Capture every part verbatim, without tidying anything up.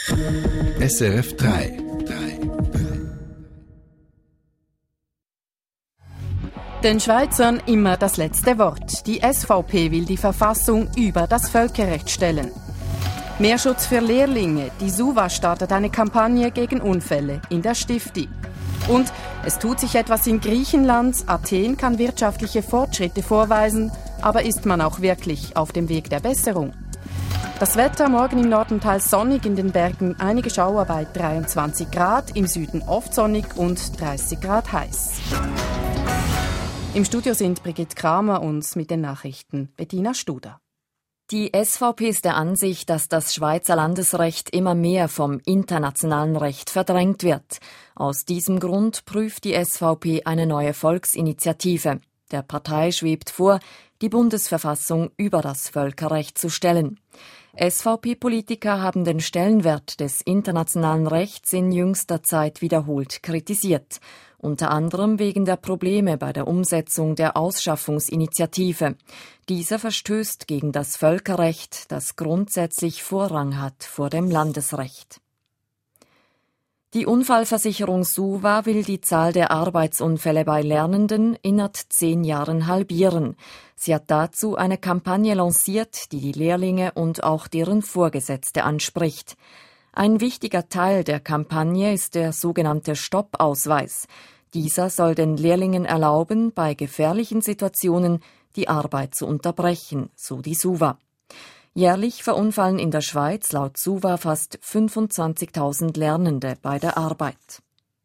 S R F drei. Den Schweizern immer das letzte Wort. Die S V P will die Verfassung über das Völkerrecht stellen. Mehr Schutz für Lehrlinge. Die SUVA startet eine Kampagne gegen Unfälle in der Stifti. Und es tut sich etwas in Griechenland. Athen kann wirtschaftliche Fortschritte vorweisen, aber ist man auch wirklich auf dem Weg der Besserung? Das Wetter morgen im Norden teils sonnig, in den Bergen einige Schauer bei dreiundzwanzig Grad, im Süden oft sonnig und dreißig Grad heiß. Im Studio sind Brigitte Kramer und mit den Nachrichten Bettina Studer. Die S V P ist der Ansicht, dass das Schweizer Landesrecht immer mehr vom internationalen Recht verdrängt wird. Aus diesem Grund prüft die S V P eine neue Volksinitiative. Der Partei schwebt vor, die Bundesverfassung über das Völkerrecht zu stellen. S V P-Politiker haben den Stellenwert des internationalen Rechts in jüngster Zeit wiederholt kritisiert. Unter anderem wegen der Probleme bei der Umsetzung der Ausschaffungsinitiative. Dieser verstößt gegen das Völkerrecht, das grundsätzlich Vorrang hat vor dem Landesrecht. Die Unfallversicherung SUVA will die Zahl der Arbeitsunfälle bei Lernenden innerhalb zehn Jahren halbieren. Sie hat dazu eine Kampagne lanciert, die die Lehrlinge und auch deren Vorgesetzte anspricht. Ein wichtiger Teil der Kampagne ist der sogenannte Stoppausweis. Dieser soll den Lehrlingen erlauben, bei gefährlichen Situationen die Arbeit zu unterbrechen, so die SUVA. Jährlich verunfallen in der Schweiz laut SUVA fast fünfundzwanzigtausend Lernende bei der Arbeit.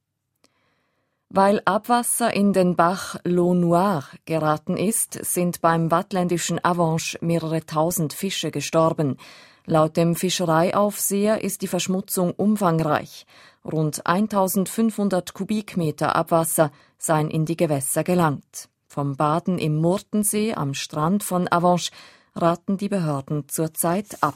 Weil Abwasser in den Bach L'Eau Noire geraten ist, sind beim waadtländischen Avenches mehrere tausend Fische gestorben. Laut dem Fischereiaufseher ist die Verschmutzung umfangreich. Rund eintausendfünfhundert Kubikmeter Abwasser seien in die Gewässer gelangt. Vom Baden im Murtensee am Strand von Avenches raten die Behörden zurzeit ab.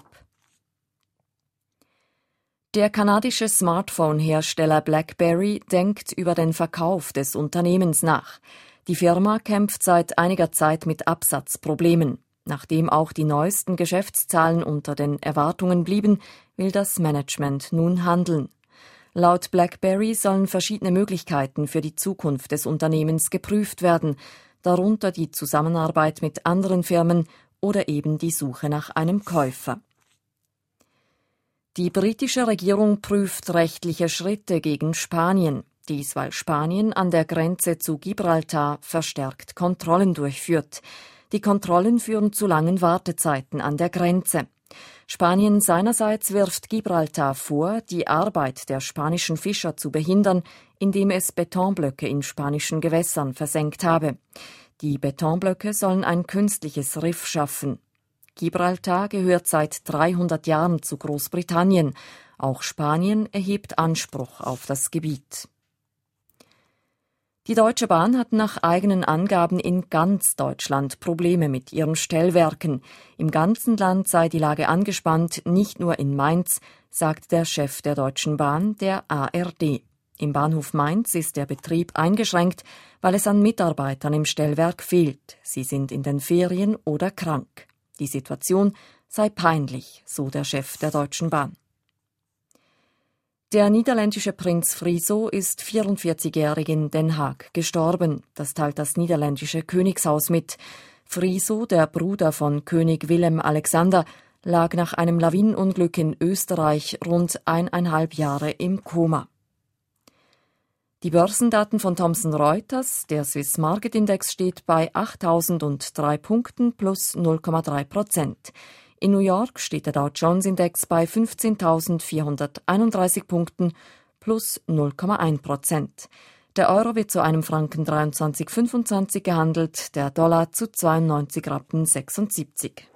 Der kanadische Smartphone-Hersteller BlackBerry denkt über den Verkauf des Unternehmens nach. Die Firma kämpft seit einiger Zeit mit Absatzproblemen. Nachdem auch die neuesten Geschäftszahlen unter den Erwartungen blieben, will das Management nun handeln. Laut BlackBerry sollen verschiedene Möglichkeiten für die Zukunft des Unternehmens geprüft werden, darunter die Zusammenarbeit mit anderen Firmen oder eben die Suche nach einem Käufer. Die britische Regierung prüft rechtliche Schritte gegen Spanien. Dies, weil Spanien an der Grenze zu Gibraltar verstärkt Kontrollen durchführt. Die Kontrollen führen zu langen Wartezeiten an der Grenze. Spanien seinerseits wirft Gibraltar vor, die Arbeit der spanischen Fischer zu behindern, indem es Betonblöcke in spanischen Gewässern versenkt habe. Die Betonblöcke sollen ein künstliches Riff schaffen. Gibraltar gehört seit dreihundert Jahren zu Großbritannien. Auch Spanien erhebt Anspruch auf das Gebiet. Die Deutsche Bahn hat nach eigenen Angaben in ganz Deutschland Probleme mit ihren Stellwerken. Im ganzen Land sei die Lage angespannt, nicht nur in Mainz, sagt der Chef der Deutschen Bahn, der A R D. Im Bahnhof Mainz ist der Betrieb eingeschränkt, weil es an Mitarbeitern im Stellwerk fehlt. Sie sind in den Ferien oder krank. Die Situation sei peinlich, so der Chef der Deutschen Bahn. Der niederländische Prinz Friso ist vierundvierzigjährig in Den Haag gestorben. Das teilt das niederländische Königshaus mit. Friso, der Bruder von König Willem Alexander, lag nach einem Lawinenunglück in Österreich rund eineinhalb Jahre im Koma. Die Börsendaten von Thomson Reuters, der Swiss Market Index steht bei achttausenddrei Punkten plus null Komma drei Prozent. In New York steht der Dow Jones Index bei fünfzehntausendvierhunderteinunddreißig Punkten plus null Komma eins Prozent. Der Euro wird zu einem Franken dreiundzwanzig Komma fünfundzwanzig gehandelt, der Dollar zu zweiundneunzig Rappen sechsundsiebzig.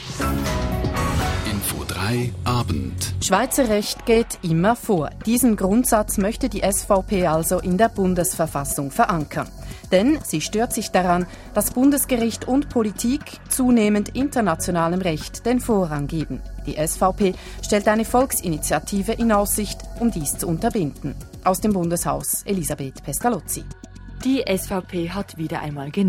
Info drei Abend. Schweizer Recht geht immer vor. Diesen Grundsatz möchte die S V P also in der Bundesverfassung verankern. Denn sie stört sich daran, dass Bundesgericht und Politik zunehmend internationalem Recht den Vorrang geben. Die S V P stellt eine Volksinitiative in Aussicht, um dies zu unterbinden. Aus dem Bundeshaus Elisabeth Pestalozzi. Die S V P hat wieder einmal genug.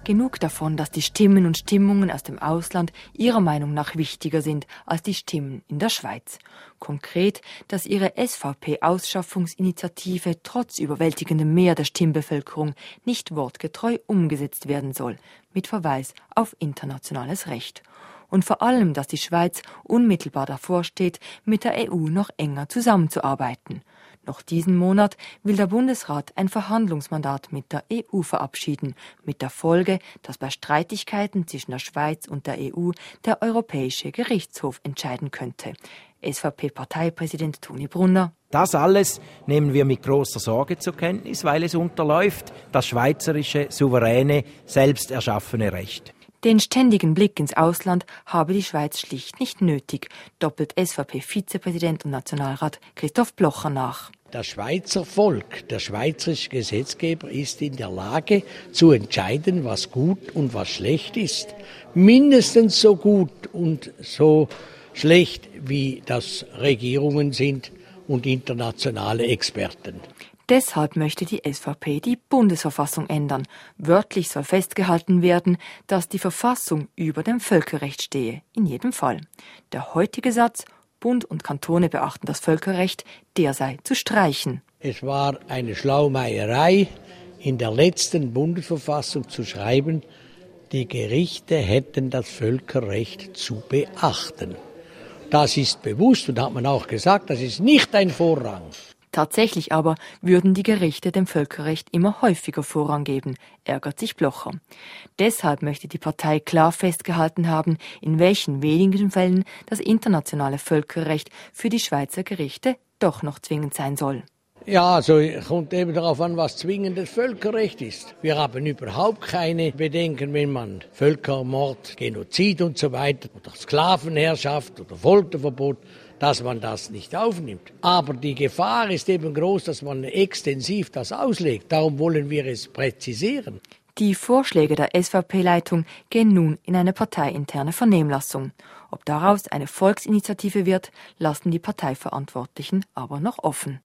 genug davon, dass die Stimmen und Stimmungen aus dem Ausland ihrer Meinung nach wichtiger sind als die Stimmen in der Schweiz. Konkret, dass ihre S V P-Ausschaffungsinitiative trotz überwältigendem Mehr der Stimmbevölkerung nicht wortgetreu umgesetzt werden soll, mit Verweis auf internationales Recht. Und vor allem, dass die Schweiz unmittelbar davor steht, mit der E U noch enger zusammenzuarbeiten. Noch diesen Monat will der Bundesrat ein Verhandlungsmandat mit der E U verabschieden, mit der Folge, dass bei Streitigkeiten zwischen der Schweiz und der E U der Europäische Gerichtshof entscheiden könnte. S V P-Parteipräsident Toni Brunner. Das alles nehmen wir mit großer Sorge zur Kenntnis, weil es unterläuft das schweizerische, souveräne, selbst erschaffene Recht. Den ständigen Blick ins Ausland habe die Schweiz schlicht nicht nötig, doppelt S V P-Vizepräsident und Nationalrat Christoph Blocher nach. Das Schweizer Volk, der schweizerische Gesetzgeber, ist in der Lage zu entscheiden, was gut und was schlecht ist. Mindestens so gut und so schlecht, wie das Regierungen sind und internationale Experten. Deshalb möchte die S V P die Bundesverfassung ändern. Wörtlich soll festgehalten werden, dass die Verfassung über dem Völkerrecht stehe, in jedem Fall. Der heutige Satz, Bund und Kantone beachten das Völkerrecht, der sei zu streichen. Es war eine Schlaumeierei, in der letzten Bundesverfassung zu schreiben, die Gerichte hätten das Völkerrecht zu beachten. Das ist bewusst und hat man auch gesagt, das ist nicht ein Vorrang. Tatsächlich aber würden die Gerichte dem Völkerrecht immer häufiger Vorrang geben, ärgert sich Blocher. Deshalb möchte die Partei klar festgehalten haben, in welchen wenigen Fällen das internationale Völkerrecht für die Schweizer Gerichte doch noch zwingend sein soll. Ja, also kommt eben darauf an, was zwingendes Völkerrecht ist. Wir haben überhaupt keine Bedenken, wenn man Völkermord, Genozid und so weiter oder Sklavenherrschaft oder Folterverbot, dass man das nicht aufnimmt. Aber die Gefahr ist eben groß, dass man extensiv das auslegt. Darum wollen wir es präzisieren. Die Vorschläge der S V P-Leitung gehen nun in eine parteiinterne Vernehmlassung. Ob daraus eine Volksinitiative wird, lassen die Parteiverantwortlichen aber noch offen.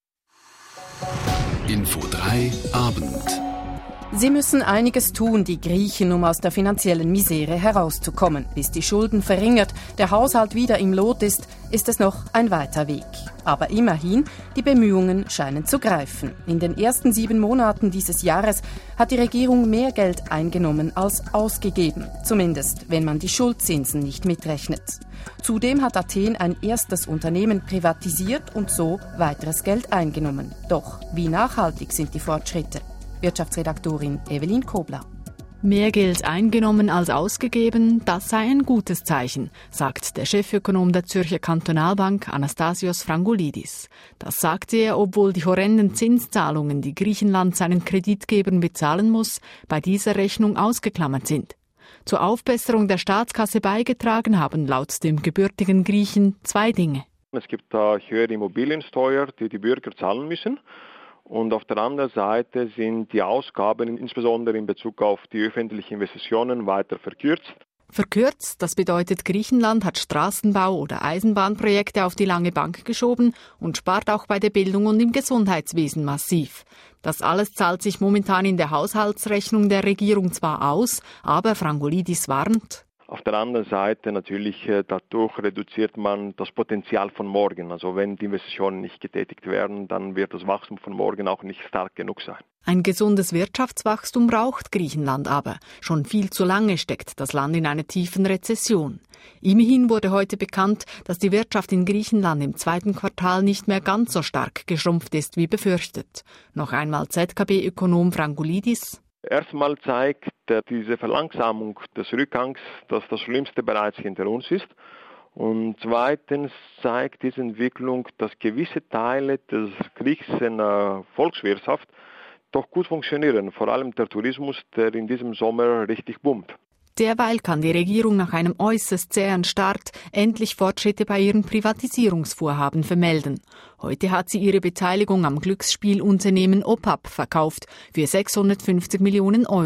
Info drei Abend. Sie müssen einiges tun, die Griechen, um aus der finanziellen Misere herauszukommen. Bis die Schulden verringert, der Haushalt wieder im Lot ist, ist es noch ein weiter Weg. Aber immerhin, die Bemühungen scheinen zu greifen. In den ersten sieben Monaten dieses Jahres hat die Regierung mehr Geld eingenommen als ausgegeben. Zumindest, wenn man die Schuldzinsen nicht mitrechnet. Zudem hat Athen ein erstes Unternehmen privatisiert und so weiteres Geld eingenommen. Doch wie nachhaltig sind die Fortschritte? Wirtschaftsredaktorin Evelyn Kobler. Mehr Geld eingenommen als ausgegeben, das sei ein gutes Zeichen, sagt der Chefökonom der Zürcher Kantonalbank Anastasios Frangolidis. Das sagte er, obwohl die horrenden Zinszahlungen, die Griechenland seinen Kreditgebern bezahlen muss, bei dieser Rechnung ausgeklammert sind. Zur Aufbesserung der Staatskasse beigetragen haben laut dem gebürtigen Griechen zwei Dinge. Es gibt da höhere Immobiliensteuer, die die Bürger zahlen müssen. Und auf der anderen Seite sind die Ausgaben, insbesondere in Bezug auf die öffentlichen Investitionen, weiter verkürzt. Verkürzt, das bedeutet, Griechenland hat Straßenbau- oder Eisenbahnprojekte auf die lange Bank geschoben und spart auch bei der Bildung und im Gesundheitswesen massiv. Das alles zahlt sich momentan in der Haushaltsrechnung der Regierung zwar aus, aber Frangolidis warnt: Auf der anderen Seite natürlich, dadurch reduziert man das Potenzial von morgen. Also wenn die Investitionen nicht getätigt werden, dann wird das Wachstum von morgen auch nicht stark genug sein. Ein gesundes Wirtschaftswachstum braucht Griechenland aber. Schon viel zu lange steckt das Land in einer tiefen Rezession. Immerhin wurde heute bekannt, dass die Wirtschaft in Griechenland im zweiten Quartal nicht mehr ganz so stark geschrumpft ist wie befürchtet. Noch einmal Z K B-Ökonom Frangolidis: Erstmal zeigt diese Verlangsamung des Rückgangs, dass das Schlimmste bereits hinter uns ist. Und zweitens zeigt diese Entwicklung, dass gewisse Teile des griechischen äh, Volkswirtschaft doch gut funktionieren. Vor allem der Tourismus, der in diesem Sommer richtig boomt. Derweil kann die Regierung nach einem äußerst zähen Start endlich Fortschritte bei ihren Privatisierungsvorhaben vermelden. Heute hat sie ihre Beteiligung am Glücksspielunternehmen O P A P verkauft für sechshundertfünfzig Millionen Euro.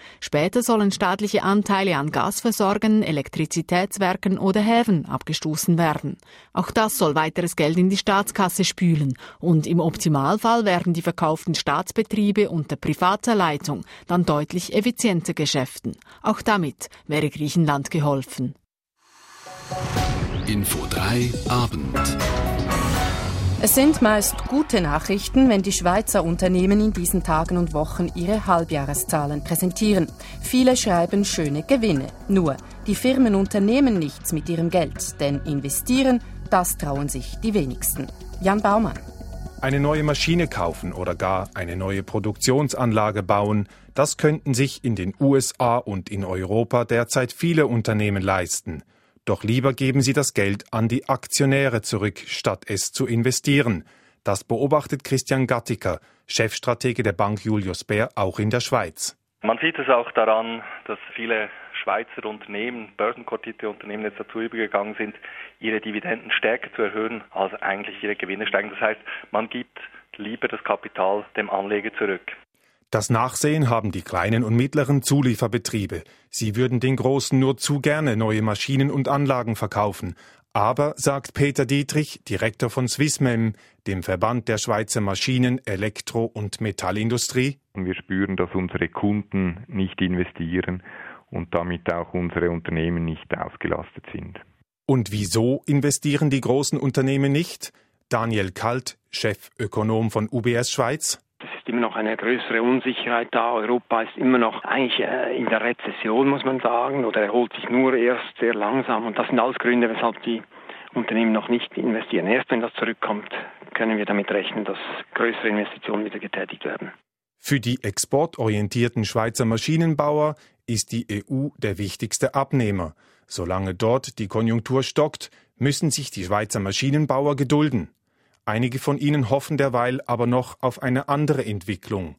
Später sollen staatliche Anteile an Gasversorgern, Elektrizitätswerken oder Häfen abgestoßen werden. Auch das soll weiteres Geld in die Staatskasse spülen. Und im Optimalfall werden die verkauften Staatsbetriebe unter privater Leitung dann deutlich effizienter geschäften. Auch damit wäre Griechenland geholfen. Info drei Abend. Es sind meist gute Nachrichten, wenn die Schweizer Unternehmen in diesen Tagen und Wochen ihre Halbjahreszahlen präsentieren. Viele schreiben schöne Gewinne. Nur, die Firmen unternehmen nichts mit ihrem Geld, denn investieren, das trauen sich die wenigsten. Jan Baumann. Eine neue Maschine kaufen oder gar eine neue Produktionsanlage bauen, das könnten sich in den U S A und in Europa derzeit viele Unternehmen leisten. Doch lieber geben sie das Geld an die Aktionäre zurück, statt es zu investieren. Das beobachtet Christian Gattiker, Chefstratege der Bank Julius Baer, auch in der Schweiz. Man sieht es auch daran, dass viele Schweizer Unternehmen, börsenkotierte Unternehmen jetzt dazu übergegangen sind, ihre Dividenden stärker zu erhöhen, als eigentlich ihre Gewinne steigen. Das heißt, man gibt lieber das Kapital dem Anleger zurück. Das Nachsehen haben die kleinen und mittleren Zulieferbetriebe. Sie würden den Großen nur zu gerne neue Maschinen und Anlagen verkaufen. Aber, sagt Peter Dietrich, Direktor von Swissmem, dem Verband der Schweizer Maschinen-, Elektro- und Metallindustrie: Wir spüren, dass unsere Kunden nicht investieren und damit auch unsere Unternehmen nicht ausgelastet sind. Und wieso investieren die großen Unternehmen nicht? Daniel Kalt, Chefökonom von U B S Schweiz: Es ist immer noch eine größere Unsicherheit da. Europa ist immer noch eigentlich äh, in der Rezession, muss man sagen, oder erholt sich nur erst sehr langsam. Und das sind alles Gründe, weshalb die Unternehmen noch nicht investieren. Erst wenn das zurückkommt, können wir damit rechnen, dass größere Investitionen wieder getätigt werden. Für die exportorientierten Schweizer Maschinenbauer ist die E U der wichtigste Abnehmer. Solange dort die Konjunktur stockt, müssen sich die Schweizer Maschinenbauer gedulden. Einige von ihnen hoffen derweil aber noch auf eine andere Entwicklung.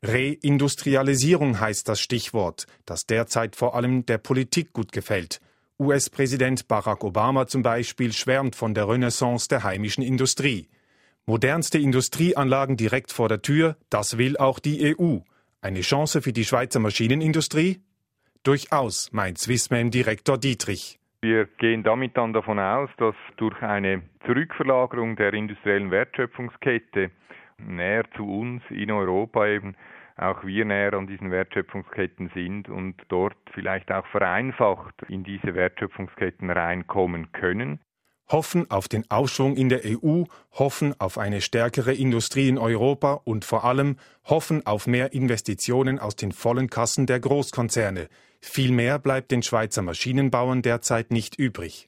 Reindustrialisierung heißt das Stichwort, das derzeit vor allem der Politik gut gefällt. U S-Präsident Barack Obama zum Beispiel schwärmt von der Renaissance der heimischen Industrie. Modernste Industrieanlagen direkt vor der Tür, das will auch die E U. Eine Chance für die Schweizer Maschinenindustrie? Durchaus, meint Swissmem-Direktor Dietrich. Wir gehen damit dann davon aus, dass durch eine Zurückverlagerung der industriellen Wertschöpfungskette näher zu uns in Europa eben auch wir näher an diesen Wertschöpfungsketten sind und dort vielleicht auch vereinfacht in diese Wertschöpfungsketten reinkommen können. Hoffen auf den Aufschwung in der E U, hoffen auf eine stärkere Industrie in Europa und vor allem hoffen auf mehr Investitionen aus den vollen Kassen der Großkonzerne. Viel mehr bleibt den Schweizer Maschinenbauern derzeit nicht übrig.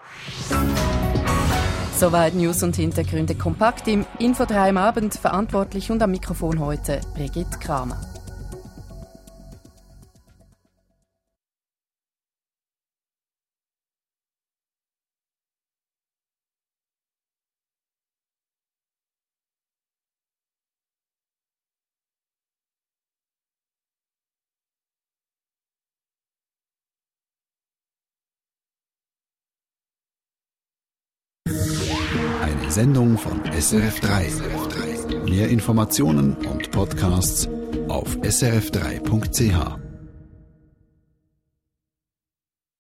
Soweit News und Hintergründe kompakt im Info drei am Abend. Verantwortlich und am Mikrofon heute Brigitte Kramer. Eine Sendung von S R F drei. Mehr Informationen und Podcasts auf s r f drei punkt c h.